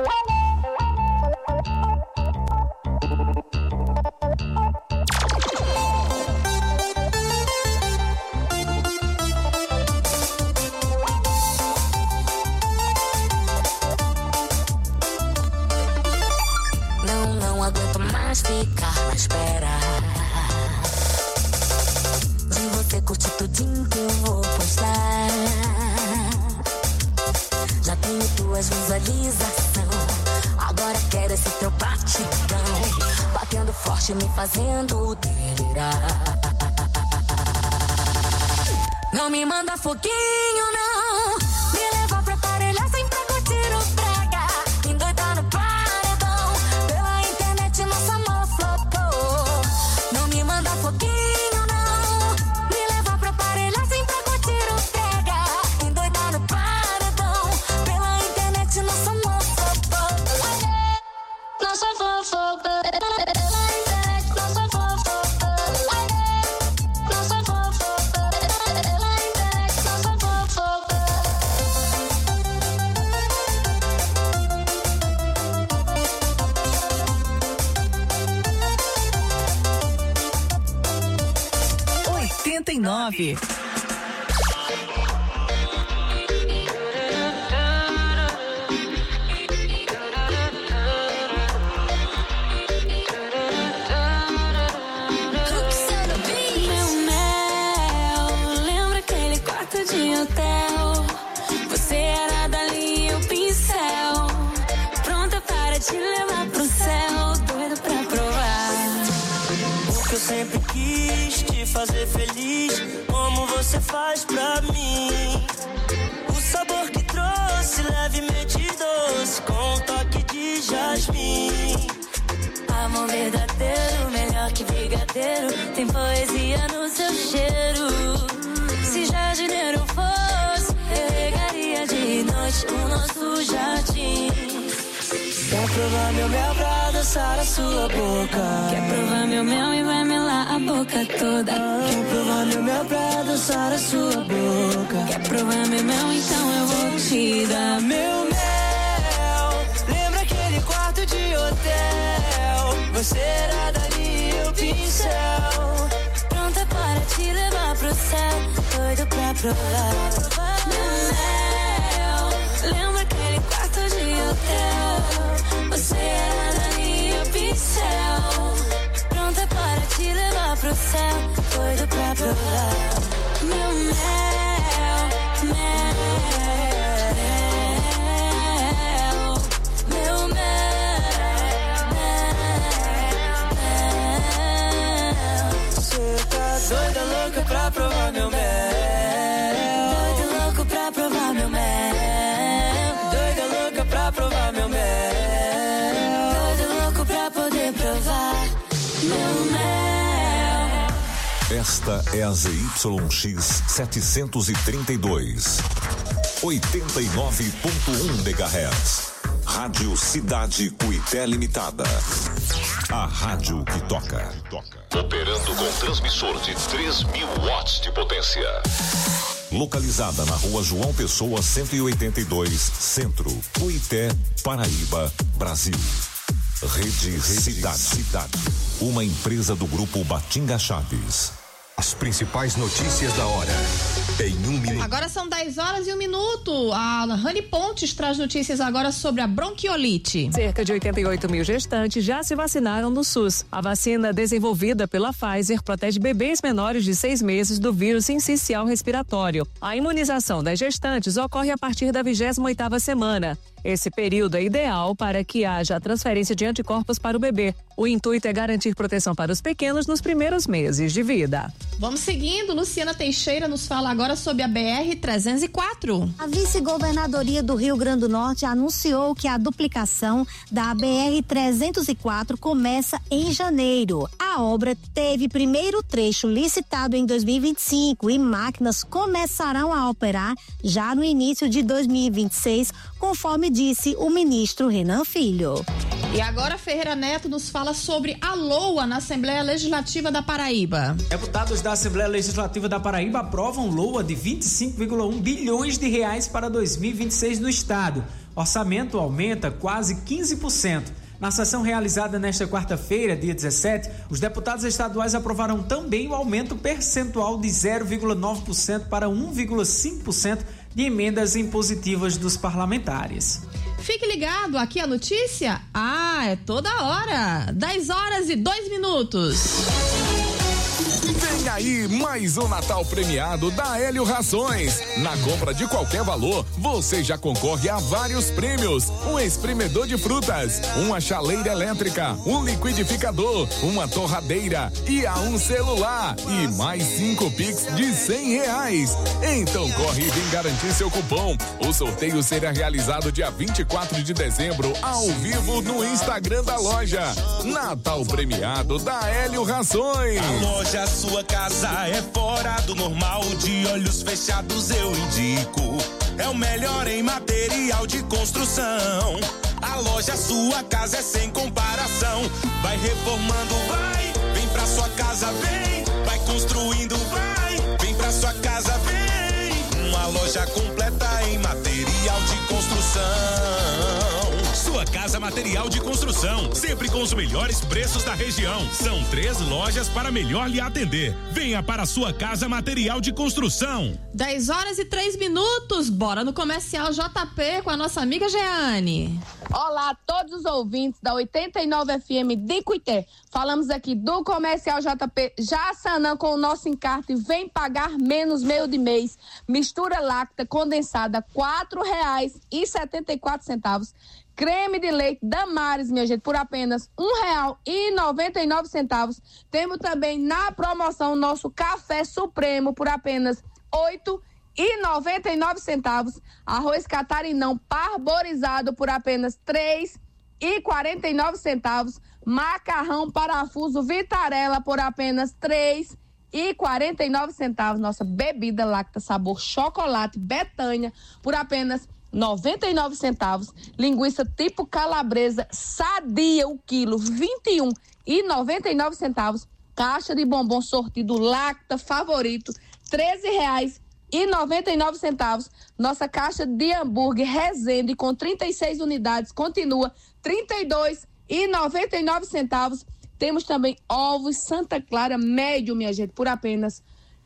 [SPEAKER 1] Não, não aguento mais ficar na espera de você curtir tudinho que eu vou postar. Já tenho tuas visualizações, agora quero esse teu batidão, batendo forte, me fazendo delirar. Não me manda foguinho, não, me leva pra aparelhar sempre pra curtir o brega, endoidar no paredão, pela internet nossa amor flopou. Não me manda foguinho, não, me leva pra aparelhar sempre pra curtir o brega, endoidar no paredão, pela internet nossa amor flopou. Nossa flopou, pela internet nossa flopou. Nossa flopou, pela internet nossa flopou.
[SPEAKER 5] oitenta e nove.
[SPEAKER 1] Meu mel, lembra aquele quarto de hotel? Você era dali o pincel, pronta para te levar pro céu, doido pra provar.
[SPEAKER 7] Porque eu sempre quis te fazer feliz, como você faz pra mim. O sabor que trouxe, levemente doce, com um toque de jasmim.
[SPEAKER 1] Amor verdadeiro, melhor que brigadeiro, tem poesia no seu cheiro. Se jardineiro fosse, eu regaria de noite o nosso jardim.
[SPEAKER 7] Quer provar meu mel pra adoçar a sua boca?
[SPEAKER 1] Quer provar meu mel e vai melar a boca toda?
[SPEAKER 7] Quer provar meu mel pra adoçar a sua boca?
[SPEAKER 1] Quer provar meu mel, então eu vou te dar
[SPEAKER 7] Meu mel, lembra aquele quarto de hotel? Você era dali o pincel,
[SPEAKER 1] pronta para te levar pro céu, doido pra provar. Meu mel, lembra aquele quarto de hotel? Você era dali o pincel, pronta para te levar pro céu, doido pra provar. Meu mel, mel, meu mel, mel.
[SPEAKER 7] Você tá doida, louca pra provar meu mel.
[SPEAKER 1] Doido louco pra provar meu mel.
[SPEAKER 7] Doida, louca pra provar meu mel.
[SPEAKER 1] Doido louco pra poder provar meu mel.
[SPEAKER 2] Esta é a Z Y X setecentos e trinta e dois, oitenta e nove ponto um megahertz. Rádio Cidade Cuité Limitada. A rádio que toca. Operando com transmissor de três mil watts de potência. Localizada na rua João Pessoa cento e oitenta e dois, Centro, Cuité, Paraíba, Brasil. Rede, Rede Cidade. Cidade. Uma empresa do grupo Batinga Chaves. As principais notícias da hora. em um minuto.
[SPEAKER 8] Agora são dez horas e um minuto. A Rani Pontes traz notícias agora sobre a bronquiolite.
[SPEAKER 3] Cerca de oitenta e oito mil gestantes já se vacinaram no SUS. A vacina desenvolvida pela Pfizer protege bebês menores de seis meses do vírus sincicial respiratório. A imunização das gestantes ocorre a partir da vigésima oitava semana. Esse período é ideal para que haja a transferência de anticorpos para o bebê. O intuito é garantir proteção para os pequenos nos primeiros meses de vida.
[SPEAKER 8] Vamos seguindo. Luciana Teixeira nos fala agora sobre a B R trezentos e quatro.
[SPEAKER 4] A vice-governadoria do Rio Grande do Norte anunciou que a duplicação da B R trezentos e quatro começa em janeiro. A obra teve primeiro trecho licitado em dois mil e vinte e cinco e máquinas começarão a operar já no início de dois mil e vinte e seis, conforme disse o ministro Renan Filho.
[SPEAKER 8] E agora Ferreira Neto nos fala sobre a LOA na Assembleia Legislativa da Paraíba.
[SPEAKER 6] Deputados da Assembleia Legislativa da Paraíba aprovam LOA de vinte e cinco vírgula um bilhões de reais para dois mil e vinte e seis no estado. Orçamento aumenta quase quinze por cento. Na sessão realizada nesta quarta-feira, dia dezessete, os deputados estaduais aprovaram também o aumento percentual de zero vírgula nove por cento para um vírgula cinco por cento de emendas impositivas dos parlamentares.
[SPEAKER 8] Fique ligado, aqui a notícia, ah, é toda hora, dez horas e dois minutos.
[SPEAKER 27] Vem aí mais um Natal premiado da Hélio Rações. Na compra de qualquer valor, você já concorre a vários prêmios. Um espremedor de frutas, uma chaleira elétrica, um liquidificador, uma torradeira e a um celular. E mais cinco Pix de cem reais. Então corre e vem garantir seu cupom. O sorteio será realizado dia vinte e quatro de dezembro, ao vivo no Instagram da loja. Natal premiado da Hélio Rações.
[SPEAKER 17] A loja Sua Casa é fora do normal, de olhos fechados eu indico. É o melhor em material de construção. A loja Sua Casa é sem comparação. Vai reformando, vai, vem pra sua casa, vem. Vai construindo, vai, vem pra sua casa, vem. Uma loja completa em material de construção. Sua Casa Material de Construção, sempre com os melhores preços da região. São três lojas para melhor lhe atender. Venha para a Sua Casa Material de Construção.
[SPEAKER 8] dez horas e três minutos, bora no Comercial J P com a nossa amiga Jeane.
[SPEAKER 19] Olá a todos os ouvintes da oitenta e nove F M de Cuité. Falamos aqui do Comercial J P Jaçanã com o nosso encarte Vem Pagar Menos Meio de Mês. Mistura láctea condensada quatro reais e setenta e quatro centavos. Creme de leite Damares, minha gente, por apenas um real e noventa e nove centavos. Temos também na promoção nosso Café Supremo por apenas oito e noventa e nove centavos. Arroz catarinão parborizado por apenas três e quarenta e nove centavos. Macarrão parafuso Vitarella por apenas três e quarenta e nove centavos. Nossa bebida láctea sabor chocolate Betânia por apenas noventa e nove centavos. Linguiça tipo calabresa sadia o quilo vinte e um e noventa e nove centavos. Caixa de bombom sortido láctea favorito treze reais e noventa e nove centavos. Nossa caixa de hambúrguer Resende com trinta e seis unidades continua trinta e dois e noventa e nove centavos. Temos também ovos Santa Clara médio, minha gente, por apenas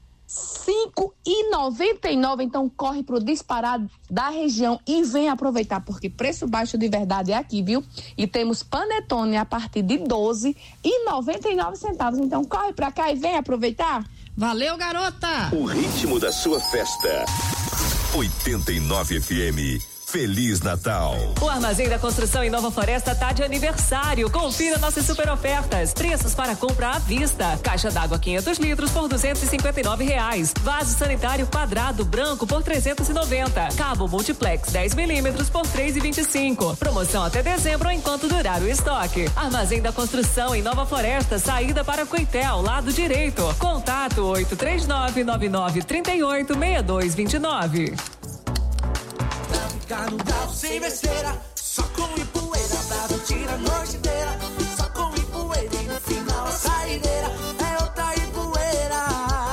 [SPEAKER 19] cinco e noventa e nove. Então corre pro disparado da região e vem aproveitar, porque preço baixo de verdade é aqui, viu? E temos panetone a partir de doze e noventa e nove centavos. Então corre pra cá e vem aproveitar.
[SPEAKER 8] Valeu, garota!
[SPEAKER 2] O ritmo da sua festa. oitenta e nove F M. Feliz Natal.
[SPEAKER 3] O Armazém da Construção em Nova Floresta tá de aniversário. Confira nossas super ofertas. Preços para compra à vista. Caixa d'água quinhentos litros por duzentos e cinquenta e nove reais. Vaso sanitário quadrado branco por trezentos e noventa. Cabo multiplex dez milímetros por três e vinte e cinco. Promoção até dezembro enquanto durar o estoque. Armazém da Construção em Nova Floresta, saída para Cuité, ao lado direito. Contato oito três nove, nove nove três oito, seis dois dois nove.
[SPEAKER 7] Ficar no grau sem besteira, só com Ipueira, pra tirar a noite inteira. Só com Ipueira e no final a saideira é outra Ipueira.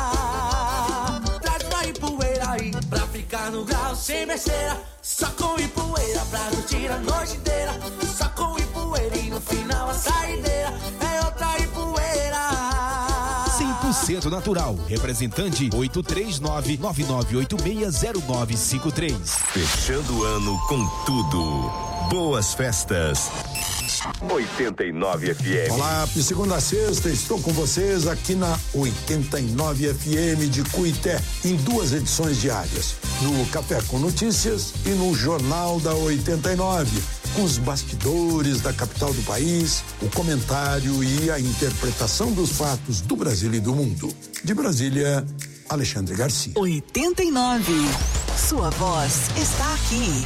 [SPEAKER 7] Traz pra Ipueira aí, pra ficar no grau sem besteira. Só com Ipueira, pra tirar a noite inteira. Só com Ipueira e no final a saideira é outra Ipueira.
[SPEAKER 22] cem por
[SPEAKER 14] cento natural. Representante oito três nove, nove nove oito seis, zero nove cinco três.
[SPEAKER 2] Fechando o ano com tudo. Boas festas. oitenta e nove F M.
[SPEAKER 9] Olá, de segunda a sexta estou com vocês aqui na oitenta e nove F M de Cuité, em duas edições diárias, no Café com Notícias e no Jornal da oitenta e nove, com os bastidores da capital do país, o comentário e a interpretação dos fatos do Brasil e do mundo. De Brasília, Alexandre Garcia.
[SPEAKER 5] oitenta e nove. Sua voz está aqui.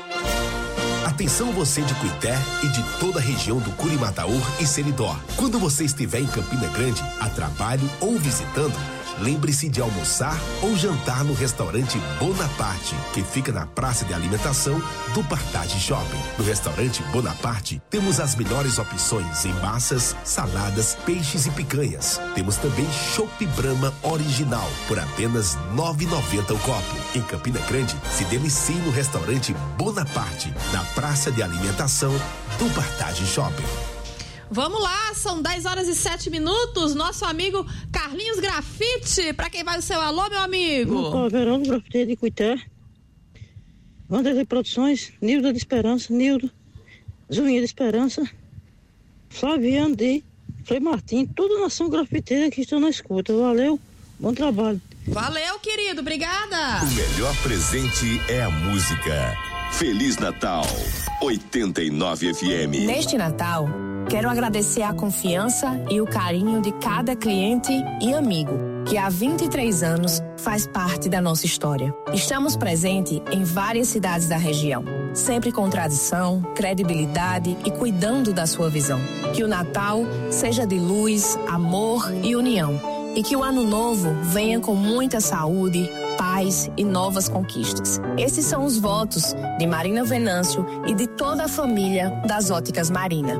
[SPEAKER 14] Atenção você de Cuité e de toda a região do Curimataú e Seridó. Quando você estiver em Campina Grande, a trabalho ou visitando, lembre-se de almoçar ou jantar no restaurante Bonaparte, que fica na praça de alimentação do Partage Shopping. No restaurante Bonaparte, temos as melhores opções em massas, saladas, peixes e picanhas. Temos também Chopp Brahma original, por apenas nove reais e noventa centavos o copo. Em Campina Grande, se delicie no restaurante Bonaparte, na praça de alimentação do Partage Shopping.
[SPEAKER 8] Vamos lá, são dez horas e sete minutos. Nosso amigo Carlinhos Grafite. Pra quem vai o seu alô, meu amigo?
[SPEAKER 11] Sou Verão do Grafite de Cuité. Wanderlei Produções, Nildo de Esperança, Nildo, Zuinha de Esperança, Flaviano de Frei Martim, toda a nação grafiteira que estão na escuta. Valeu, bom trabalho.
[SPEAKER 8] Valeu, querido, obrigada.
[SPEAKER 2] O melhor presente é a música. Feliz Natal, oitenta e nove F M.
[SPEAKER 20] Neste Natal, quero agradecer a confiança e o carinho de cada cliente e amigo, que há vinte e três anos faz parte da nossa história. Estamos presentes em várias cidades da região, sempre com tradição, credibilidade e cuidando da sua visão. Que o Natal seja de luz, amor e união. E que o ano novo venha com muita saúde, paz e novas conquistas. Esses são os votos de Marina Venâncio e de toda a família das Óticas Marina.